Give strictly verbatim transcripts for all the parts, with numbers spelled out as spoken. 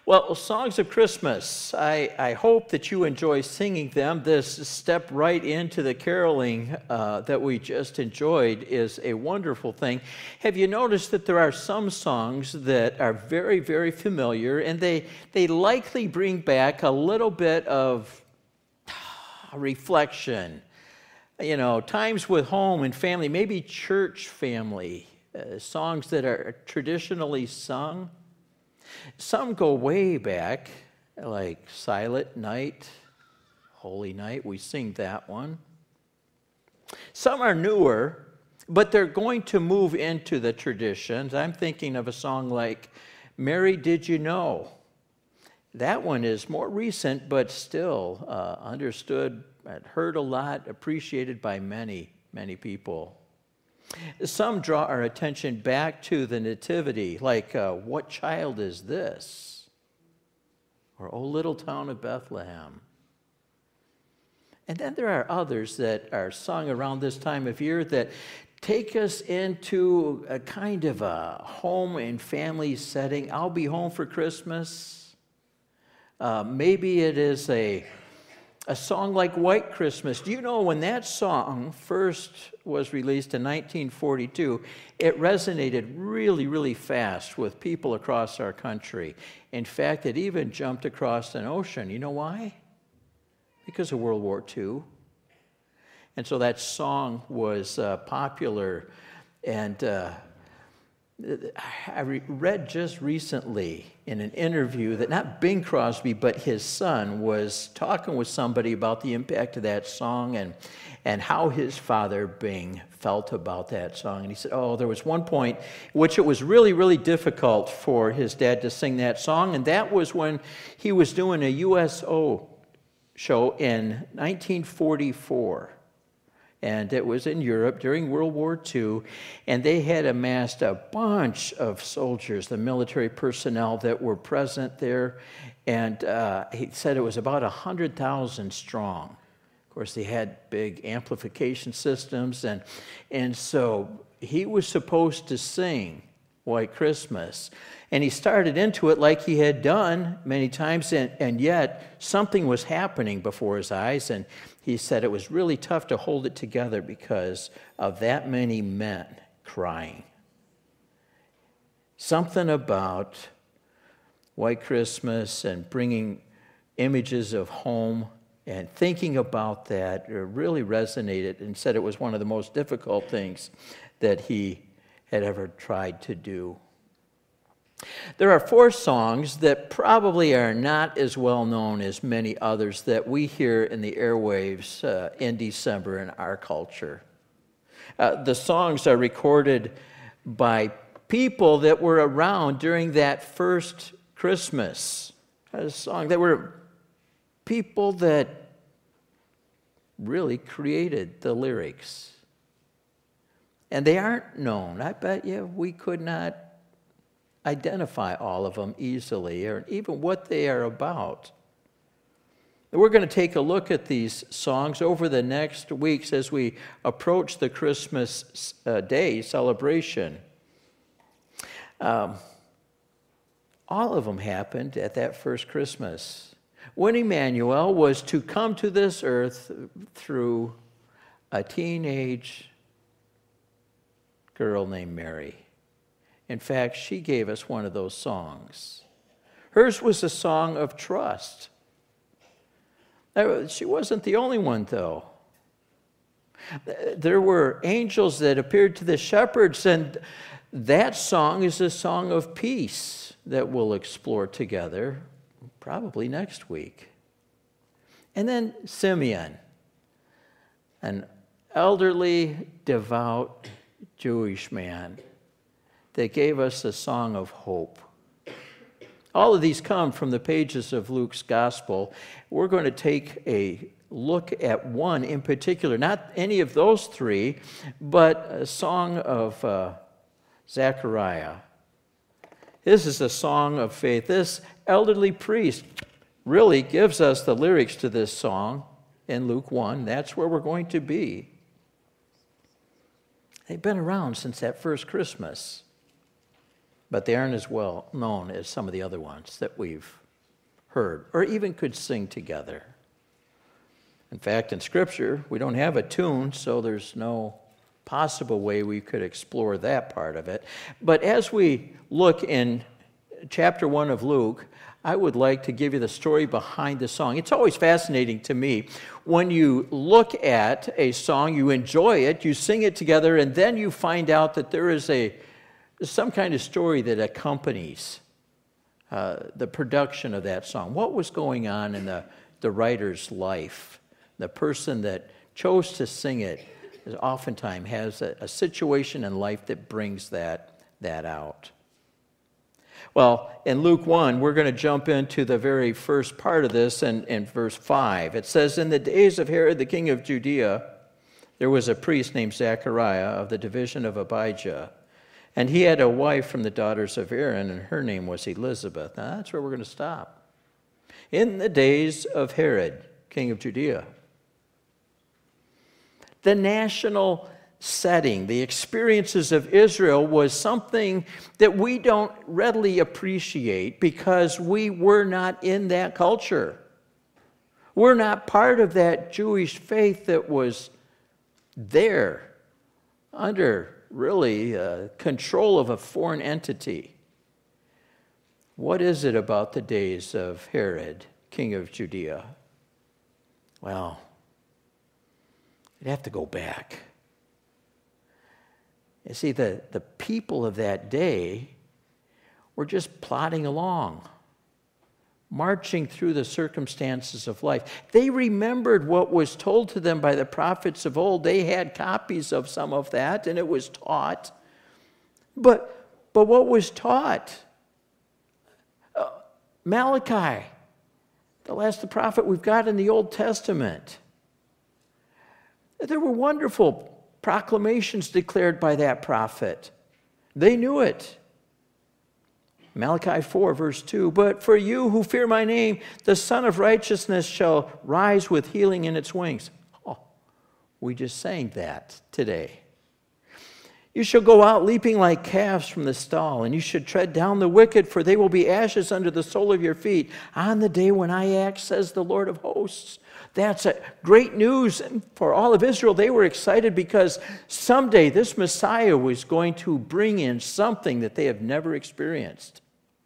Well, songs of Christmas, I, I hope that you enjoy singing them. This step right into the caroling uh, that we just enjoyed is a wonderful thing. Have you noticed that there are some songs that are very, very familiar, and they, they likely bring back a little bit of reflection? You know, times with home and family, maybe church family, uh, songs that are traditionally sung. Some go way back, like Silent Night, Holy Night, we sing that one. Some are newer, but they're going to move into the traditions. I'm thinking of a song like Mary, Did You Know? That one is more recent, but still uh, understood, heard a lot, appreciated by many, many people. Some draw our attention back to the nativity, like, uh, what child is this? Or, O little town of Bethlehem. And then there are others that are sung around this time of year that take us into a kind of a home and family setting. I'll be home for Christmas. Uh, maybe it is a A song like White Christmas. Do you know when that song first was released in nineteen forty-two, it resonated really, really fast with people across our country. In fact, it even jumped across an ocean. You know why? Because of World War Two. And so that song was uh, popular. And uh, I read just recently in an interview that not Bing Crosby, but his son was talking with somebody about the impact of that song and, and how his father, Bing, felt about that song. And he said, oh, there was one point in which it was really, really difficult for his dad to sing that song, and that was when he was doing a U S O show in nineteen forty-four. And it was in Europe during World War Two, and they had amassed a bunch of soldiers, the military personnel that were present there, and uh, he said it was about one hundred thousand strong. Of course, they had big amplification systems, and, and so he was supposed to sing White Christmas. And he started into it like he had done many times, and, and yet something was happening before his eyes, and he said it was really tough to hold it together because of that many men crying. Something about White Christmas and bringing images of home and thinking about that really resonated, and said it was one of the most difficult things that he had ever tried to do. There are four songs that probably are not as well known as many others that we hear in the airwaves uh, in December in our culture. Uh, the songs are recorded by people that were around during that first Christmas. A song that were people that really created the lyrics. And they aren't known. I bet you we could not identify all of them easily, or even what they are about. We're going to take a look at these songs over the next weeks as we approach the Christmas uh, Day celebration. Um, all of them happened at that first Christmas, when Emmanuel was to come to this earth through a teenage girl named Mary. In fact, she gave us one of those songs. Hers was a song of trust. She wasn't the only one, though. There were angels that appeared to the shepherds, and that song is a song of peace that we'll explore together, probably next week. And then Simeon, an elderly, devout Jewish man, that gave us a song of hope. All of these come from the pages of Luke's gospel. We're going to take a look at one in particular, not any of those three, but a song of uh, Zechariah. This is a song of faith. This elderly priest really gives us the lyrics to this song in Luke one. That's where we're going to be. They've been around since that first Christmas. but they aren't as well known as some of the other ones that we've heard or even could sing together. In fact, in Scripture, we don't have a tune, so there's no possible way we could explore that part of it. But as we look in chapter one of Luke, I would like to give you the story behind the song. It's always fascinating to me when you look at a song, you enjoy it, you sing it together, and then you find out that there is a some kind of story that accompanies uh, the production of that song. What was going on in the, the writer's life? The person that chose to sing it is oftentimes has a, a situation in life that brings that, that out. Well, in Luke one, we're going to jump into the very first part of this in, in verse five. It says, "In the days of Herod the king of Judea, there was a priest named Zechariah of the division of Abijah. And he had a wife from the daughters of Aaron, and her name was Elizabeth." Now, that's where we're going to stop. In the days of Herod, king of Judea. The national setting, the experiences of Israel was something that we don't readily appreciate because we were not in that culture. We're not part of that Jewish faith that was there under really uh, control of a foreign entity. What is it about the days of Herod, king of Judea? Well, you'd have to go back. You see, the, the people of that day were just plodding along, marching through the circumstances of life. They remembered what was told to them by the prophets of old. They had copies of some of that, and it was taught. But, but what was taught? Uh, Malachi, the last prophet we've got in the Old Testament. There were wonderful proclamations declared by that prophet. They knew it. Malachi four, verse two, "But for you who fear my name, the Son of Righteousness shall rise with healing in its wings." Oh, we just sang that today. "You shall go out leaping like calves from the stall, and you should tread down the wicked, for they will be ashes under the sole of your feet on the day when I act, says the Lord of hosts." That's a great news for all of Israel. They were excited because someday this Messiah was going to bring in something that they have never experienced.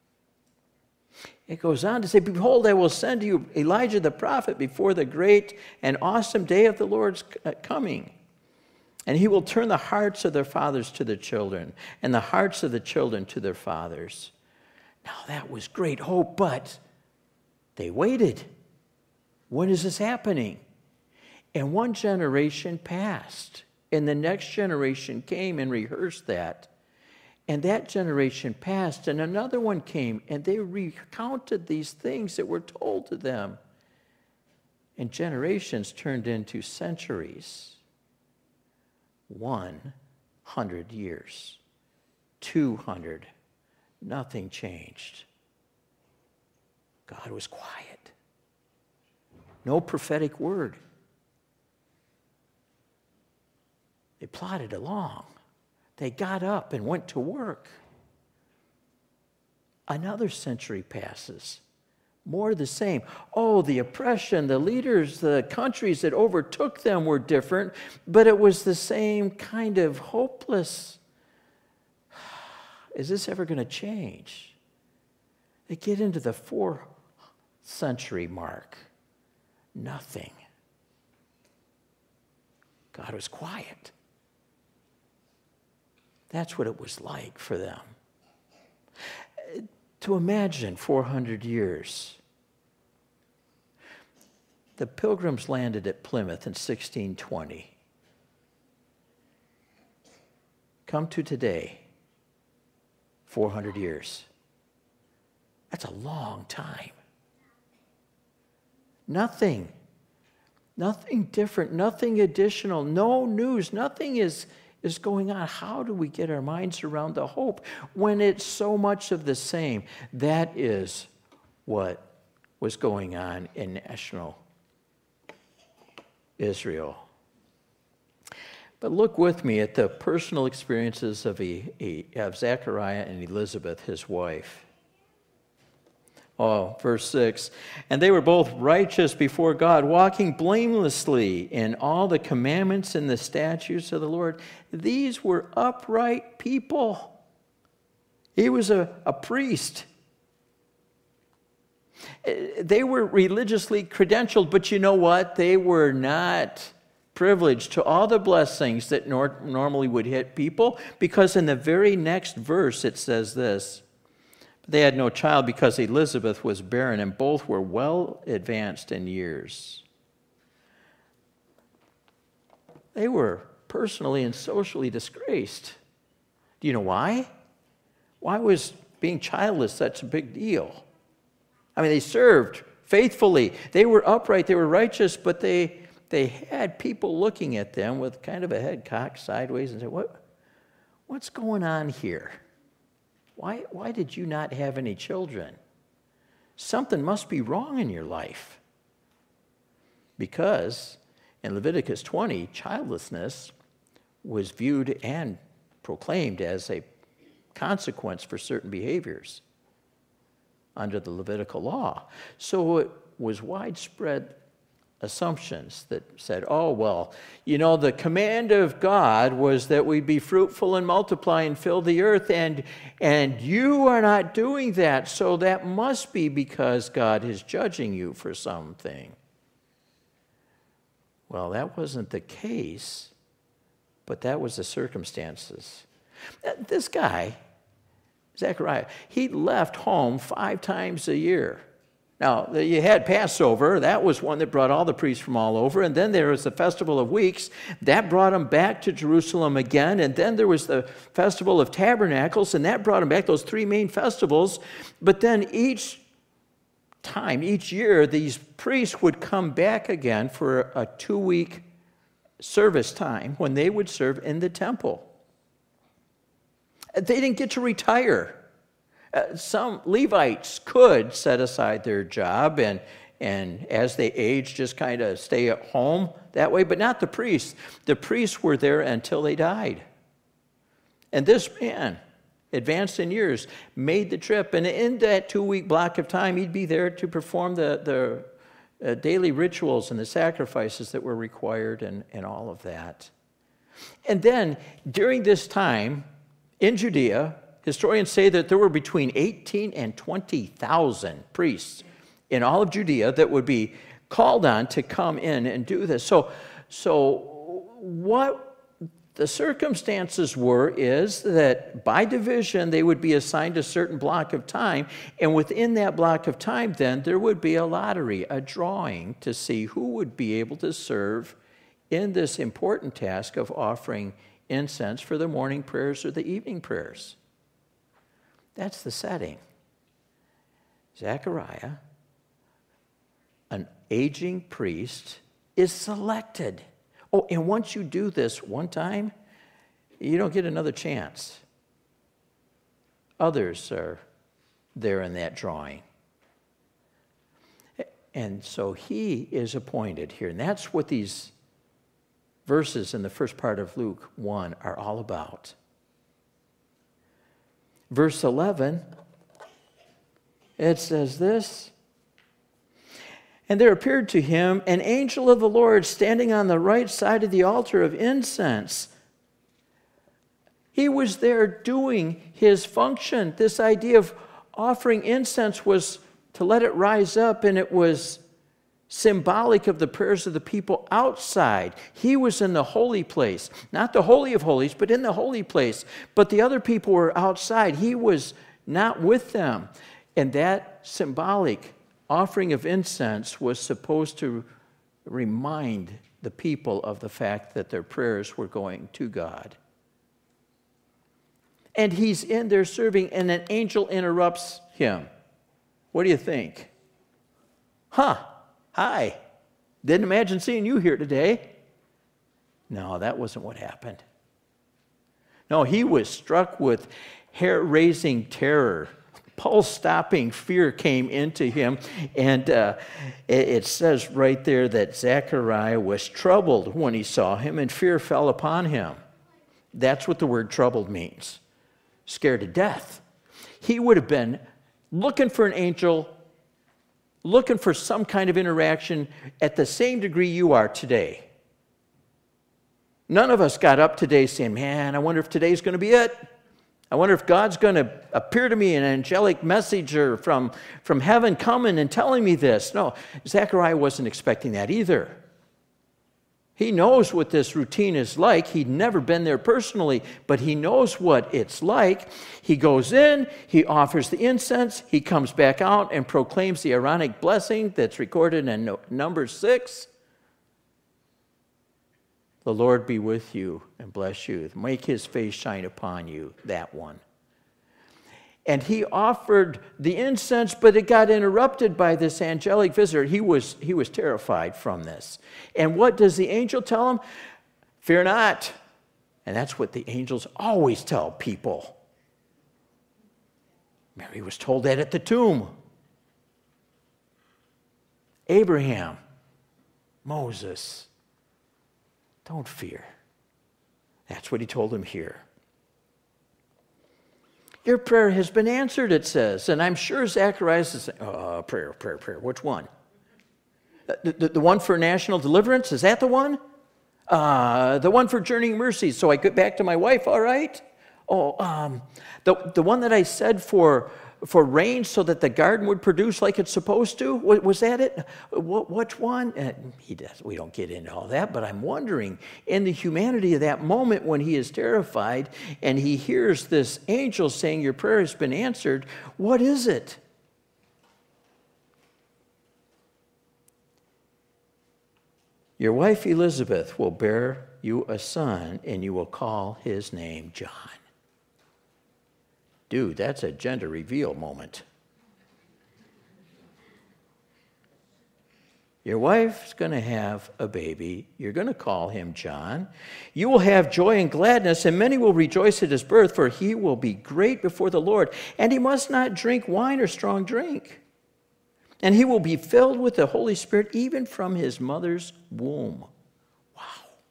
It goes on to say, "Behold, I will send you Elijah the prophet before the great and awesome day of the Lord's coming. And he will turn the hearts of their fathers to their children, and the hearts of the children to their fathers." Now that was great hope, but they waited. When is this happening? And one generation passed, and the next generation came and rehearsed that. And that generation passed, and another one came, and they recounted these things that were told to them. And generations turned into centuries. One hundred years. Two hundred. Nothing changed. God was quiet. No prophetic word. They plodded along. They got up and went to work. Another century passes. More of the same. Oh, the oppression, the leaders, the countries that overtook them were different, but it was the same kind of hopeless. Is this ever going to change? They get into the fourth century mark. Nothing. God was quiet. That's what it was like for them. To imagine four hundred years. The Pilgrims landed at Plymouth in sixteen twenty. Come to today, four hundred years. That's a long time. Nothing. Nothing different, nothing additional, no news, nothing is, is going on. How do we get our minds around the hope when it's so much of the same? That is what was going on in national Israel. But look with me at the personal experiences of, e, of Zechariah and Elizabeth, his wife. Oh, verse six, and they were both righteous before God, walking blamelessly in all the commandments and the statutes of the Lord. These were upright people. He was a, a priest. They were religiously credentialed, but you know what? They were not privileged to all the blessings that nor- normally would hit people, because in the very next verse it says this, they had no child because Elizabeth was barren, and both were well advanced in years. They were personally and socially disgraced. Do you know why? Why was being childless such a big deal? I mean, they served faithfully. They were upright. They were righteous, but they they had people looking at them with kind of a head cocked sideways and say, "What, what's going on here? Why, why did you not have any children? Something must be wrong in your life." Because in Leviticus twenty, childlessness was viewed and proclaimed as a consequence for certain behaviors under the Levitical law. So it was widespread assumptions that said, oh, well, you know, the command of God was that we be fruitful and multiply and fill the earth, and, and you are not doing that, so that must be because God is judging you for something. Well, that wasn't the case, but that was the circumstances. This guy, Zechariah, he left home five times a year. Now, you had Passover. That was one that brought all the priests from all over. And then there was the Festival of Weeks. That brought them back to Jerusalem again. And then there was the Festival of Tabernacles, and that brought them back, those three main festivals. But then each time, each year, these priests would come back again for a two-week service time when they would serve in the temple. They didn't get to retire. Uh, some Levites could set aside their job and, and as they age, just kind of stay at home that way, but not the priests. The priests were there until they died. And this man, advanced in years, made the trip, and in that two-week block of time, he'd be there to perform the, the uh, daily rituals and the sacrifices that were required and, and all of that. And then, during this time, in Judea, historians say that there were between eighteen and twenty thousand priests in all of Judea that would be called on to come in and do this. So, so what the circumstances were is that by division they would be assigned a certain block of time, and within that block of time then there would be a lottery, a drawing to see who would be able to serve in this important task of offering incense for the morning prayers or the evening prayers. That's the setting. Zechariah, an aging priest, is selected. Oh, and once you do this one time, you don't get another chance. Others are there in that drawing. And so he is appointed here. And that's what these verses in the first part of Luke one are all about. Verse eleven, it says this, and there appeared to him an angel of the Lord standing on the right side of the altar of incense. He was there doing his function. This idea of offering incense was to let it rise up, and it was symbolic of the prayers of the people outside. He was in the holy place, not the Holy of Holies, but in the holy place. But the other people were outside. He was not with them. And that symbolic offering of incense was supposed to remind the people of the fact that their prayers were going to God. And he's in there serving, and an angel interrupts him. What do you think? Huh? Hi, didn't imagine seeing you here today. No, that wasn't what happened. No, he was struck with hair-raising terror, pulse-stopping fear came into him. And uh, it, it says right there that Zechariah was troubled when he saw him, and fear fell upon him. That's what the word troubled means. Scared to death. He would have been looking for an angel, looking for some kind of interaction at the same degree you are today. None of us got up today saying, man, I wonder if today's going to be it. I wonder if God's going to appear to me in an angelic messenger from, from heaven coming and telling me this. No, Zechariah wasn't expecting that either. He knows what this routine is like. He'd never been there personally, but he knows what it's like. He goes in, he offers the incense, he comes back out and proclaims the Aaronic blessing that's recorded in Numbers six. The Lord be with you and bless you. Make his face shine upon you, that one. And he offered the incense, but it got interrupted by this angelic visitor. He was, he was terrified from this. And what does the angel tell him? Fear not. And that's what the angels always tell people. Mary was told that at the tomb. Abraham, Moses, don't fear. That's what he told him here. Your prayer has been answered, it says. And I'm sure Zacharias is saying, oh, prayer, prayer, prayer. Which one? The, the, the one for national deliverance? Is that the one? Uh, the one for journeying mercies. So I get back to my wife, all right? Oh, um, the, the one that I said for, for rain so that the garden would produce like it's supposed to? Was, was that it? What, which one? Uh, he does. We don't get into all that, but I'm wondering, in the humanity of that moment when he is terrified and he hears this angel saying, your prayer has been answered, what is it? Your wife Elizabeth will bear you a son, and you will call his name John. Dude, that's a gender reveal moment. Your wife's going to have a baby. You're going to call him John. You will have joy and gladness, and many will rejoice at his birth, for he will be great before the Lord. And he must not drink wine or strong drink. And he will be filled with the Holy Spirit even from his mother's womb. Wow.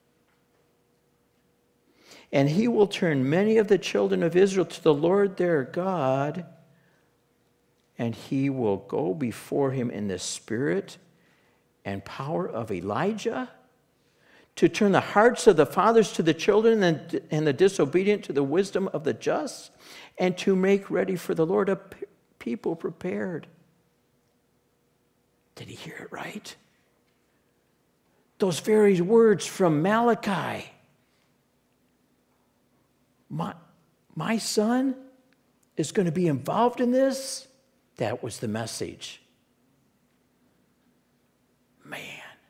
And he will turn many of the children of Israel to the Lord their God, and he will go before him in the spirit and power of Elijah, to turn the hearts of the fathers to the children and, and the disobedient to the wisdom of the just, and to make ready for the Lord a people prepared. Did he hear it right? Those very words from Malachi. My, my son is going to be involved in this? That was the message. Man.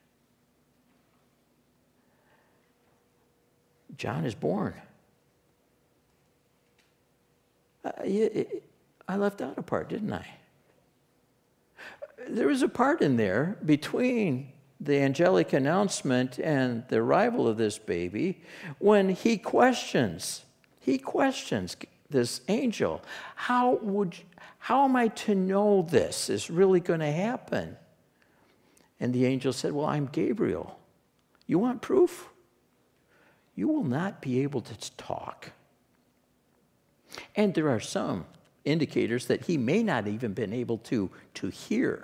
John is born. Uh, I left out a part, didn't I? There was a part in there between the angelic announcement and the arrival of this baby when he questions, he questions this angel. How would, how am I to know this is really going to happen? And the angel said, well, I'm Gabriel. You want proof? You will not be able to talk. And there are some indicators that he may not even been able to, to hear.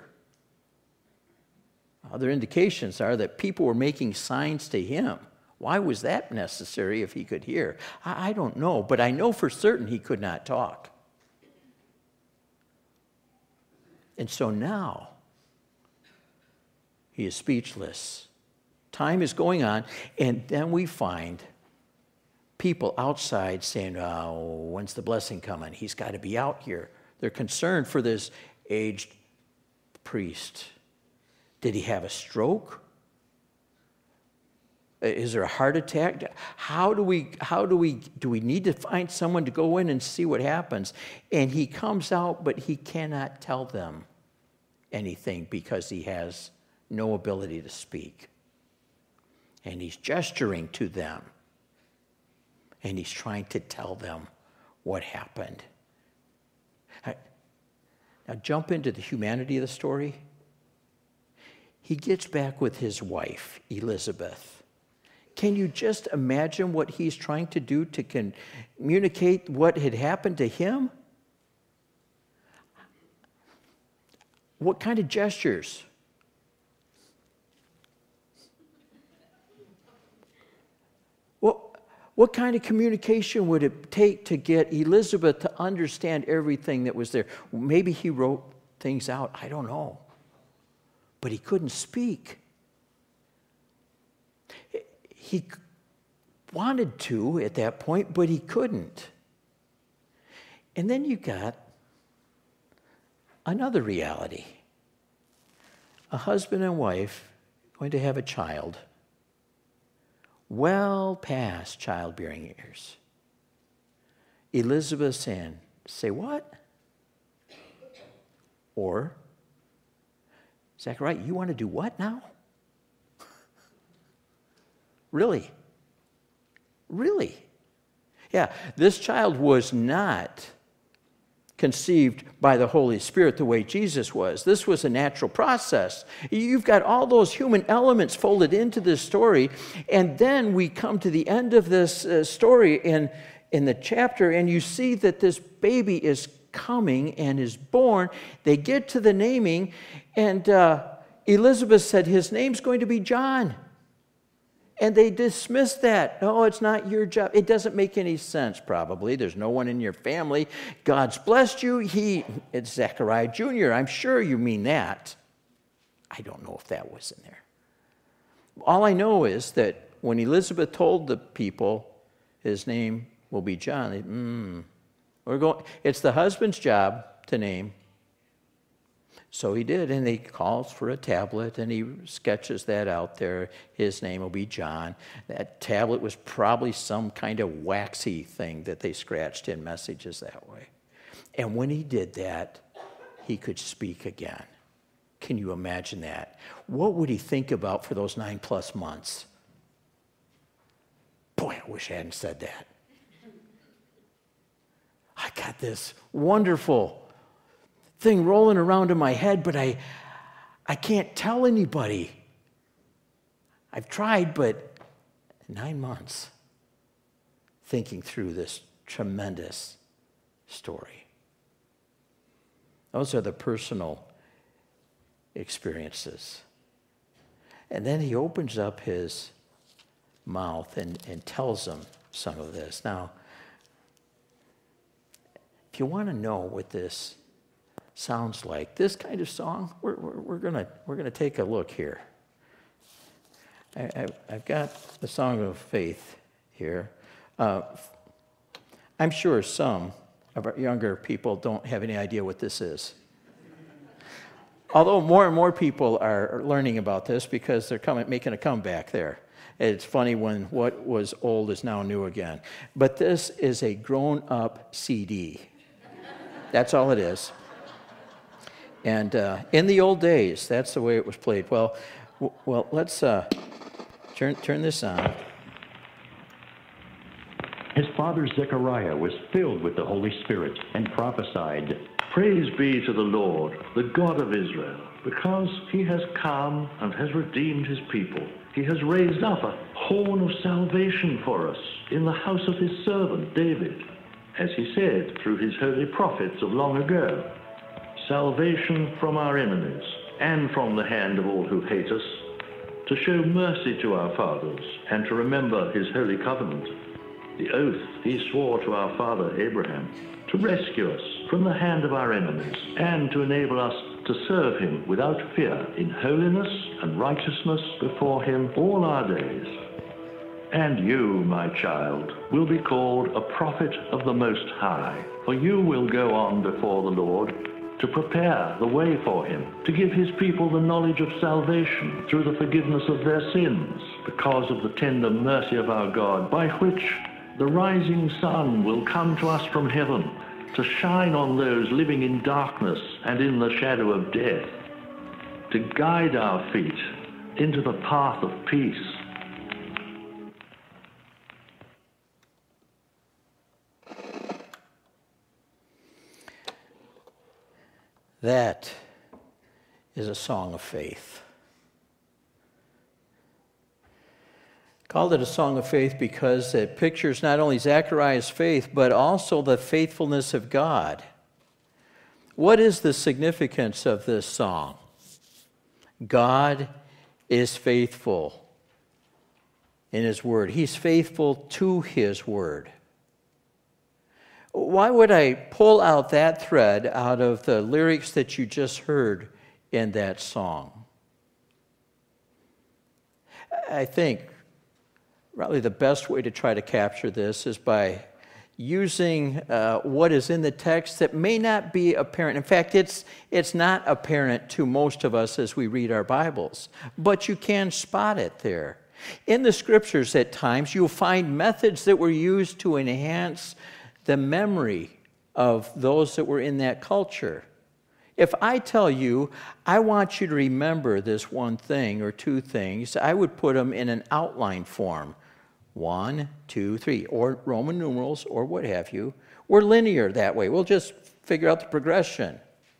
Other indications are that people were making signs to him. Why was that necessary if he could hear? I, I don't know, but I know for certain he could not talk. And so now, he is speechless. Time is going on, and then we find people outside saying, oh, when's the blessing coming? He's got to be out here. They're concerned for this aged priest. Did he have a stroke? Is there a heart attack? How do we, how do we, do we need to find someone to go in and see what happens? And he comes out, but he cannot tell them anything because he has no ability to speak. And he's gesturing to them. And he's trying to tell them what happened. Now jump into the humanity of the story. He gets back with his wife, Elizabeth. Can you just imagine what he's trying to do to communicate what had happened to him? What kind of gestures? What, what kind of communication would it take to get Elizabeth to understand everything that was there? Maybe he wrote things out. I don't know. But he couldn't speak. He wanted to at that point, but he couldn't. And then you got another reality. A husband and wife going to have a child well past childbearing years. Elizabeth saying, say what? Or, Zechariah, you want to do what now? Really? Really? Yeah, this child was not conceived by the Holy Spirit the way Jesus was. This was a natural process. You've got all those human elements folded into this story, and then we come to the end of this uh, story in, in the chapter, and you see that this baby is coming and is born. They get to the naming, and uh, Elizabeth said, his name's going to be John. And they dismiss that. No, it's not your job. It doesn't make any sense, probably. There's no one in your family. God's blessed you. He, it's Zechariah Junior I'm sure you mean that. I don't know if that was in there. All I know is that when Elizabeth told the people his name will be John, they, mm, we're going. It's the husband's job to name. So he did, and he calls for a tablet, and he sketches that out there. His name will be John. That tablet was probably some kind of waxy thing that they scratched in messages that way. And when he did that, he could speak again. Can you imagine that? What would he think about for those nine plus months? Boy, I wish I hadn't said that. I got this wonderful thing rolling around in my head, but I, I can't tell anybody. I've tried, but nine months thinking through this tremendous story. Those are the personal experiences. And then he opens up his mouth and, and tells them some of this. Now, if you want to know what this sounds like, this kind of song, we're, we're, we're gonna we're gonna take a look here. I, I, I've got the Song of Faith here. Uh, I'm sure some of our younger people don't have any idea what this is. Although more and more people are learning about this because they're coming, making a comeback there. It's funny when what was old is now new again. But this is a grown-up C D. That's all it is. And uh, in the old days, that's the way it was played. Well, w- well, let's uh, turn turn this on. His father Zechariah was filled with the Holy Spirit and prophesied, "Praise be to the Lord, the God of Israel, because he has come and has redeemed his people. He has raised up a horn of salvation for us in the house of his servant David, as he said through his holy prophets of long ago. Salvation from our enemies and from the hand of all who hate us, to show mercy to our fathers and to remember his holy covenant, the oath he swore to our father Abraham, to rescue us from the hand of our enemies and to enable us to serve him without fear in holiness and righteousness before him all our days. And you, my child, will be called a prophet of the Most High, for you will go on before the Lord to prepare the way for him, to give his people the knowledge of salvation through the forgiveness of their sins, because of the tender mercy of our God, by which the rising sun will come to us from heaven, to shine on those living in darkness and in the shadow of death, to guide our feet into the path of peace." That is a song of faith. Called it a song of faith because it pictures not only Zechariah's faith, but also the faithfulness of God. What is the significance of this song? God is faithful in His Word. He's faithful to His Word. Why would I pull out that thread out of the lyrics that you just heard in that song? I think probably the best way to try to capture this is by using uh, what is in the text that may not be apparent. In fact, it's, it's not apparent to most of us as we read our Bibles, but you can spot it there. In the Scriptures at times, you'll find methods that were used to enhance the memory of those that were in that culture. If I tell you, I want you to remember this one thing or two things, I would put them in an outline form. One, two, three, or Roman numerals, or what have you. We're linear that way. We'll just figure out the progression.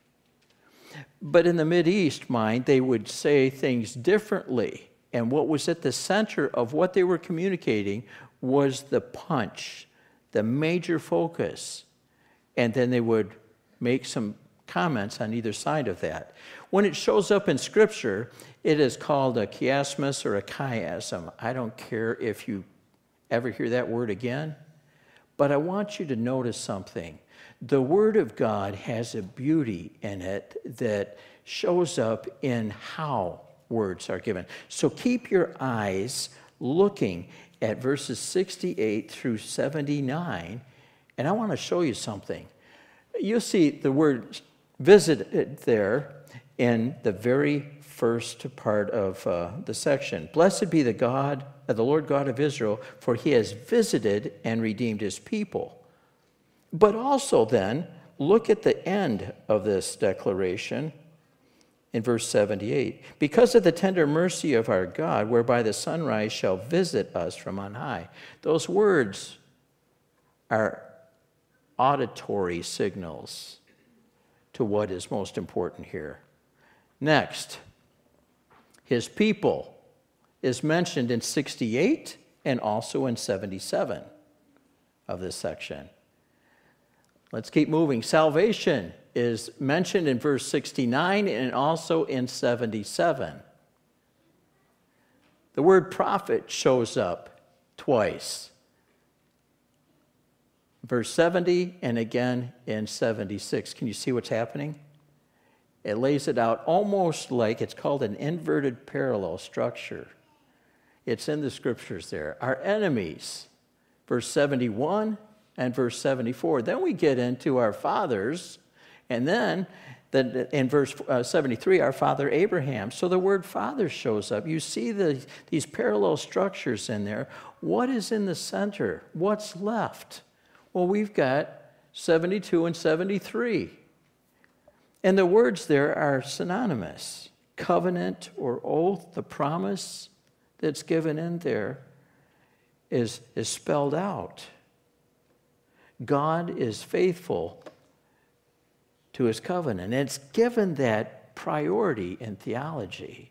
But in the Mideast mind, they would say things differently. And what was at the center of what they were communicating was the punch, the major focus. And then they would make some comments on either side of that. When it shows up in Scripture, it is called a chiasmus or a chiasm. I don't care if you ever hear that word again, but I want you to notice something. The Word of God has a beauty in it that shows up in how words are given. So keep your eyes looking at verses sixty-eight through seventy-nine, and I want to show you something. You'll see the word visited there in the very first part of uh, the section. Blessed be the God, uh, the Lord God of Israel, for He has visited and redeemed His people. But also then, look at the end of this declaration in verse seventy-eight. Because of the tender mercy of our God, whereby the sunrise shall visit us from on high. Those words are auditory signals to what is most important here. Next, His people is mentioned in sixty-eight and also in seventy-seven of this section. Let's keep moving. Salvation is mentioned in verse sixty-nine and also in seventy-seven. The word prophet shows up twice. Verse seventy and again in seventy-six. Can you see what's happening? It lays it out almost like it's called an inverted parallel structure. It's in the Scriptures there. Our enemies, verse seventy-one and verse seventy-four. Then we get into our fathers, and then the, in verse uh, seventy-three, our father Abraham. So the word father shows up. You see the, these parallel structures in there. What is in the center? What's left? Well, we've got seventy-two and seventy-three. And the words there are synonymous. Covenant or oath, the promise that's given in there is, is spelled out. God is faithful to His covenant. And it's given that priority in theology.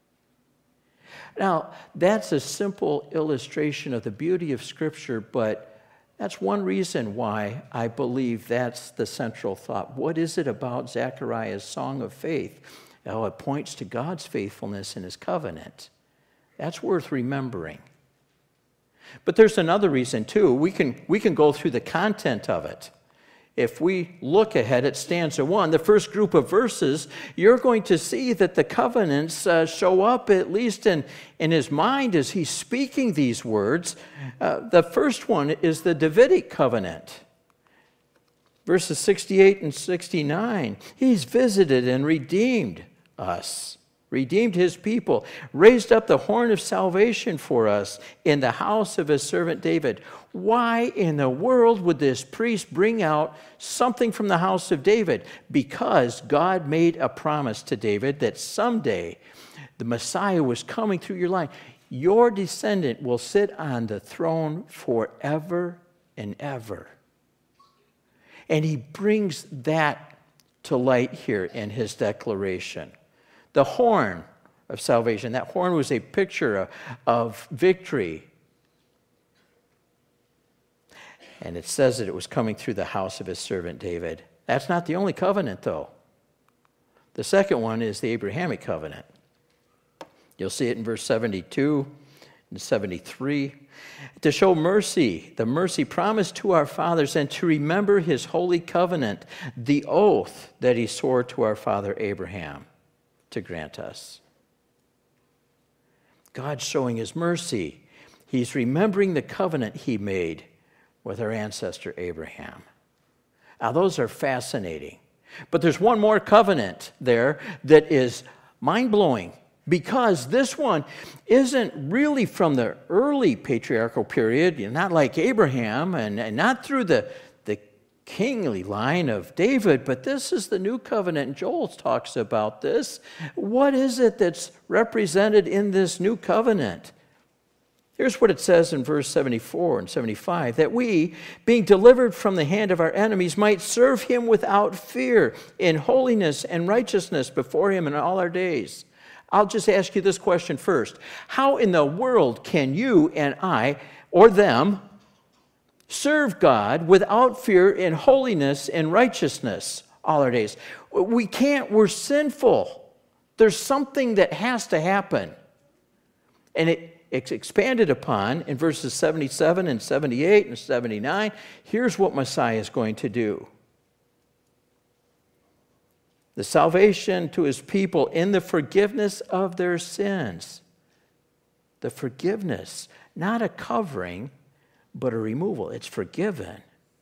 Now, that's a simple illustration of the beauty of Scripture, but that's one reason why I believe that's the central thought. What is it about Zechariah's song of faith? Oh, it points to God's faithfulness in His covenant. That's worth remembering. But there's another reason, too. We can, we can go through the content of it. If we look ahead at stanza one, the first group of verses, you're going to see that the covenants uh, show up, at least in, in his mind as he's speaking these words. Uh, the first one is the Davidic covenant. Verses sixty-eight and sixty-nine, He's visited and redeemed us, redeemed His people, raised up the horn of salvation for us in the house of His servant David. Why in the world would this priest bring out something from the house of David? Because God made a promise to David that someday the Messiah was coming through your line. Your descendant will sit on the throne forever and ever. And He brings that to light here in his declaration. The horn of salvation, that horn was a picture of, of victory. And it says that it was coming through the house of his servant David. That's not the only covenant, though. The second one is the Abrahamic covenant. You'll see it in verse seventy-two and seventy-three. To show mercy, the mercy promised to our fathers, and to remember his holy covenant, the oath that he swore to our father Abraham to grant us. God's showing his mercy. He's remembering the covenant he made with our ancestor Abraham. Now, those are fascinating. But there's one more covenant there that is mind-blowing, because this one isn't really from the early patriarchal period, not like Abraham, and, and not through the, the kingly line of David, but this is the new covenant, and Joel talks about this. What is it that's represented in this new covenant? Here's what it says in verse seventy-four and seventy-five, that we, being delivered from the hand of our enemies, might serve him without fear, in holiness and righteousness before him in all our days. I'll just ask you this question first. How in the world can you and I, or them, serve God without fear in holiness and righteousness all our days? We can't. We're sinful. There's something that has to happen. And it, it's expanded upon in verses seventy-seven and seventy-eight and seventy-nine. Here's what Messiah is going to do. The salvation to his people in the forgiveness of their sins. The forgiveness, not a covering, but a removal. It's forgiven.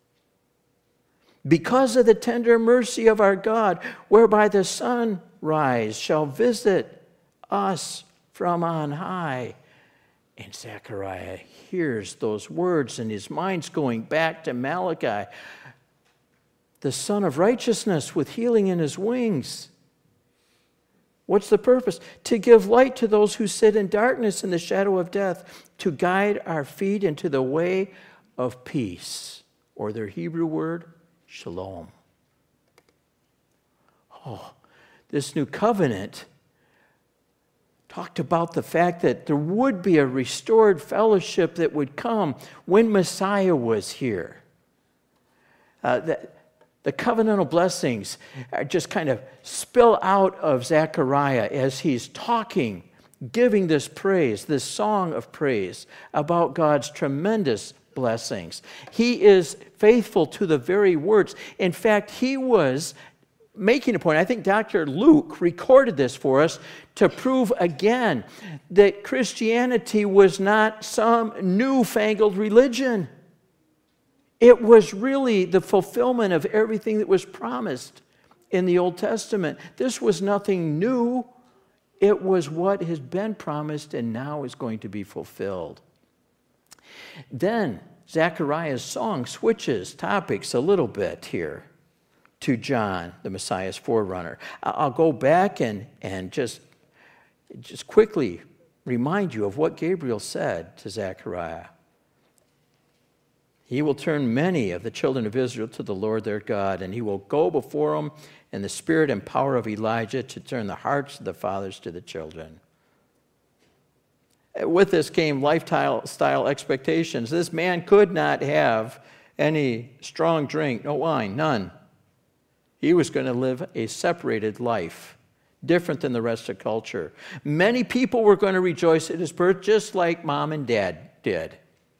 Because of the tender mercy of our God, whereby the sunrise shall visit us from on high. And Zechariah hears those words, and his mind's going back to Malachi. The Son of Righteousness with healing in his wings. What's the purpose? To give light to those who sit in darkness in the shadow of death, to guide our feet into the way of peace, or their Hebrew word, shalom. Oh, this new covenant talked about the fact that there would be a restored fellowship that would come when Messiah was here. Uh, that The covenantal blessings just kind of spill out of Zechariah as he's talking, giving this praise, this song of praise about God's tremendous blessings. He is faithful to the very words. In fact, he was making a point. I think Doctor Luke recorded this for us to prove again that Christianity was not some newfangled religion. It was really the fulfillment of everything that was promised in the Old Testament. This was nothing new. It was what has been promised and now is going to be fulfilled. Then Zechariah's song switches topics a little bit here to John, the Messiah's forerunner. I'll go back and, and just, just quickly remind you of what Gabriel said to Zechariah. He will turn many of the children of Israel to the Lord their God, and he will go before them in the spirit and power of Elijah to turn the hearts of the fathers to the children. With this came lifestyle expectations. This man could not have any strong drink, no wine, none. He was going to live a separated life, different than the rest of culture. Many people were going to rejoice at his birth, just like mom and dad did.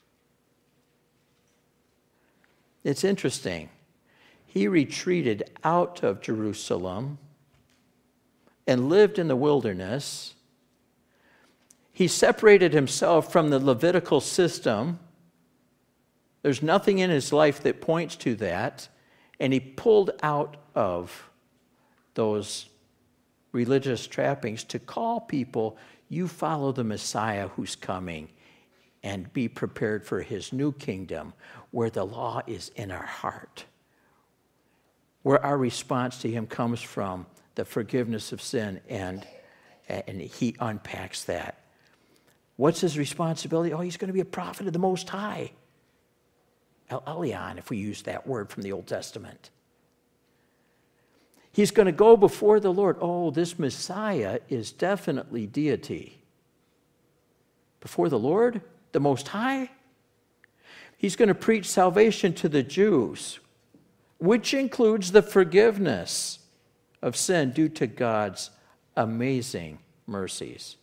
It's interesting. He retreated out of Jerusalem and lived in the wilderness. He separated himself from the Levitical system. There's nothing in his life that points to that. And he pulled out of those religious trappings to call people, you follow the Messiah who's coming, and be prepared for his new kingdom, where the law is in our heart, where our response to him comes from the forgiveness of sin, and, and he unpacks that. What's his responsibility? Oh, he's going to be a prophet of the Most High. El Elyon, if we use that word from the Old Testament. He's going to go before the Lord. Oh, this Messiah is definitely deity. Before the Lord, the Most High, he's going to preach salvation to the Jews, which includes the forgiveness of sin due to God's amazing mercies.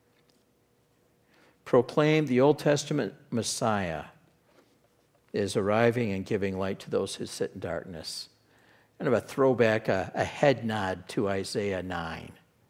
Proclaim the Old Testament Messiah is arriving and giving light to those who sit in darkness. Kind of a throwback, a, a head nod to Isaiah nine.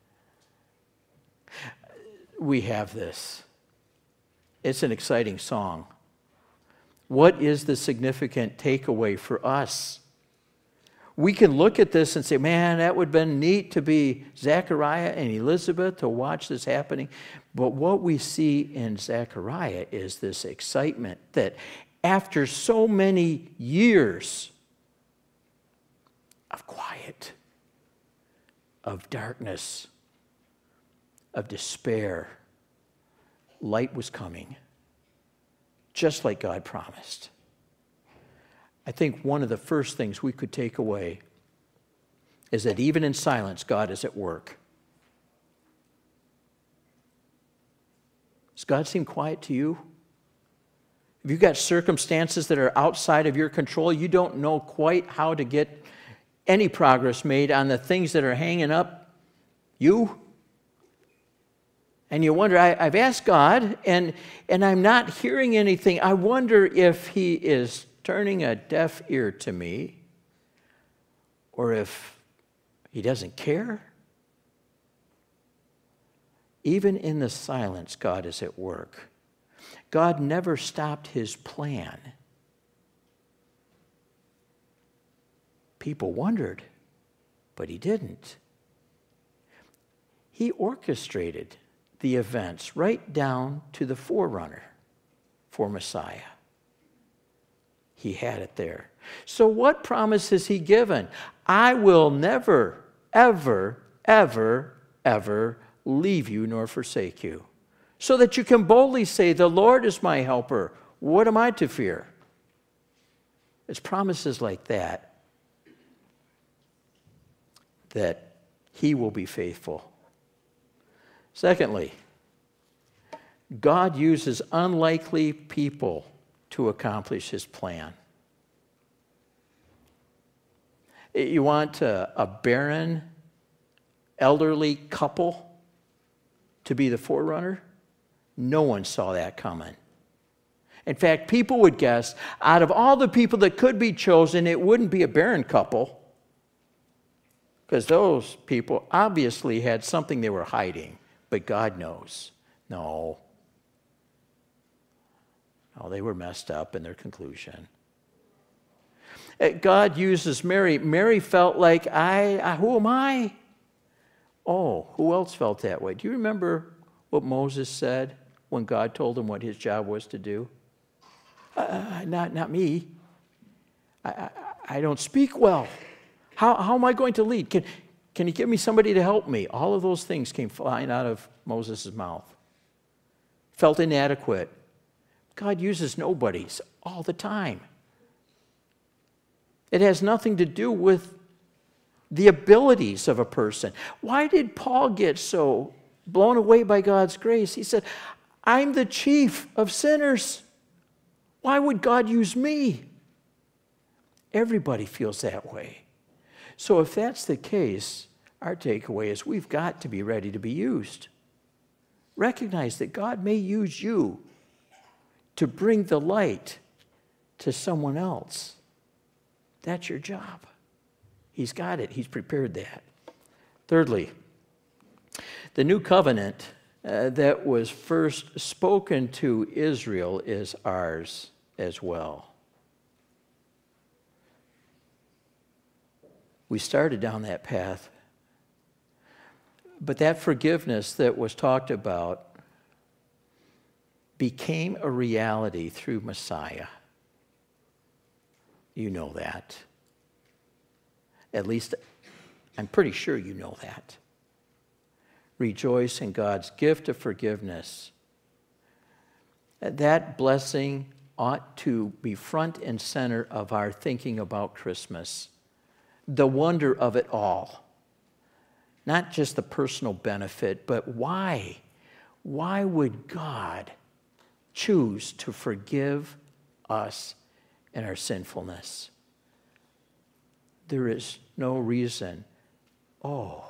We have this. It's an exciting song. What is the significant takeaway for us? We can look at this and say, man, that would have been neat to be Zechariah and Elizabeth to watch this happening. But what we see in Zechariah is this excitement that after so many years of quiet, of darkness, of despair, light was coming, just like God promised. I think one of the first things we could take away is that even in silence, God is at work. Does God seem quiet to you? If you've got circumstances that are outside of your control, you don't know quite how to get any progress made on the things that are hanging up you. And you wonder, I, I've asked God, and, and I'm not hearing anything. I wonder if he is turning a deaf ear to me, or if he doesn't care. Even in the silence, God is at work. God never stopped his plan. People wondered, but he didn't. He orchestrated the events right down to the forerunner for Messiah. He had it there. So what promise has he given? I will never, ever, ever, ever leave you nor forsake you. So that you can boldly say, the Lord is my helper. What am I to fear? It's promises like that that he will be faithful. Secondly, God uses unlikely people to accomplish his plan. You want a, a barren, elderly couple to be the forerunner? No one saw that coming. In fact, people would guess out of all the people that could be chosen, it wouldn't be a barren couple, because those people obviously had something they were hiding, but God knows. No. No, they were messed up in their conclusion. God uses Mary. Mary felt like, I, I who am I? Oh, who else felt that way? Do you remember what Moses said when God told him what his job was to do? Uh, not, not me. I, I, I don't speak well. How, how am I going to lead? Can, can you give me somebody to help me? All of those things came flying out of Moses' mouth. Felt inadequate. God uses nobodies all the time. It has nothing to do with the abilities of a person. Why did Paul get so blown away by God's grace? He said, I'm the chief of sinners. Why would God use me? Everybody feels that way. So if that's the case, our takeaway is we've got to be ready to be used. Recognize that God may use you to bring the light to someone else. That's your job. He's got it. He's prepared that. Thirdly, the new covenant uh, that was first spoken to Israel is ours as well. We started down that path, but that forgiveness that was talked about became a reality through Messiah. You know that. At least, I'm pretty sure you know that. Rejoice in God's gift of forgiveness. That blessing ought to be front and center of our thinking about Christmas. the wonder of it all. Not just the personal benefit, but why? Why would God choose to forgive us in our sinfulness? There is no reason, oh,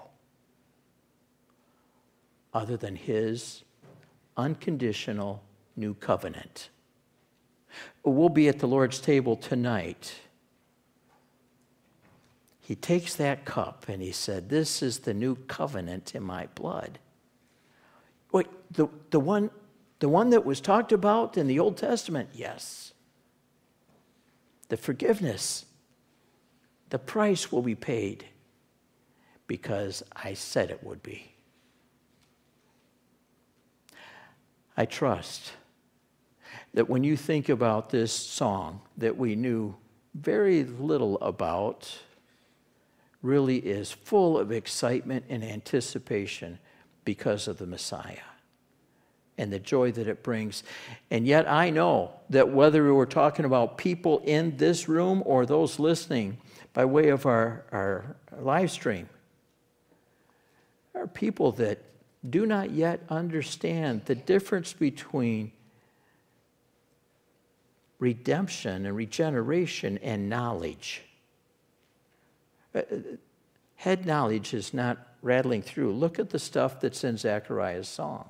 other than his unconditional new covenant. We'll be at the Lord's table tonight. He takes that cup and he said, this is the new covenant in my blood. Wait, the, the, one, the one that was talked about in the Old Testament? Yes. The forgiveness, the price will be paid because I said it would be. I trust that when you think about this song that we knew very little about, really is full of excitement and anticipation because of the Messiah and the joy that it brings. And yet I know that whether we're talking about people in this room or those listening by way of our, our live stream, there are people that do not yet understand the difference between redemption and regeneration and knowledge. Head knowledge is not rattling through. Look at the stuff that's in Zechariah's song.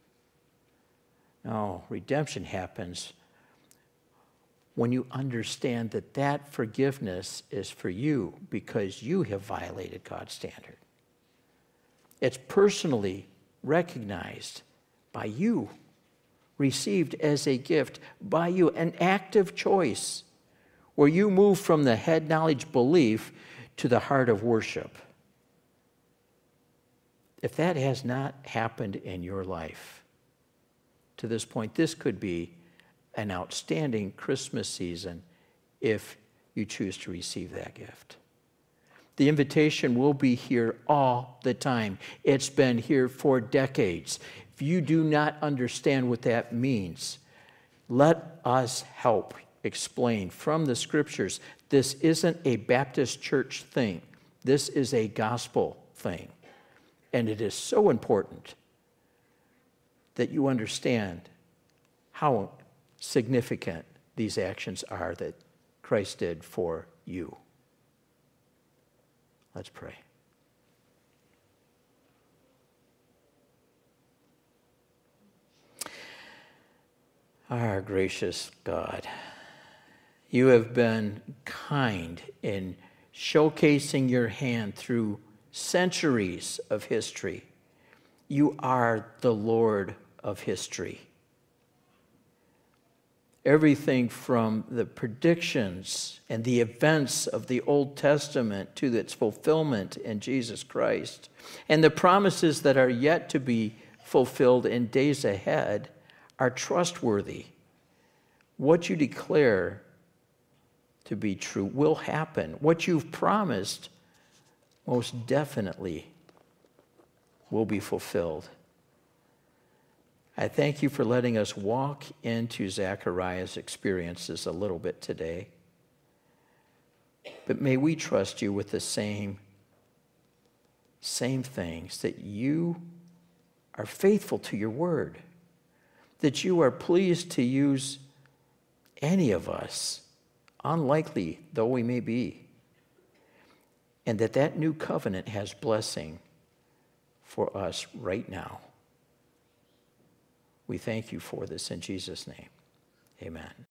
No, redemption happens when you understand that that forgiveness is for you because you have violated God's standard. It's personally recognized by you, received as a gift by you, an active choice where you move from the head knowledge belief to the heart of worship. If that has not happened in your life to this point, this could be an outstanding Christmas season if you choose to receive that gift. The invitation will be here all the time. It's been here for decades. If you do not understand what that means, let us help explain from the scriptures. This isn't a Baptist church thing. This is a gospel thing. And it is so important that you understand how significant these actions are that Christ did for you. Let's pray. Our gracious God, you have been kind in showcasing your hand through centuries of history. You are the Lord of history. Everything from the predictions and the events of the Old Testament to its fulfillment in Jesus Christ, and the promises that are yet to be fulfilled in days ahead are trustworthy. What you declare to be true will happen. What you've promised most definitely will be fulfilled. I thank you for letting us walk into Zechariah's experiences a little bit today. But may we trust you with the same, same things, that you are faithful to your word, that you are pleased to use any of us, unlikely though we may be, and that that new covenant has blessing for us right now. We thank you for this in Jesus' name. Amen.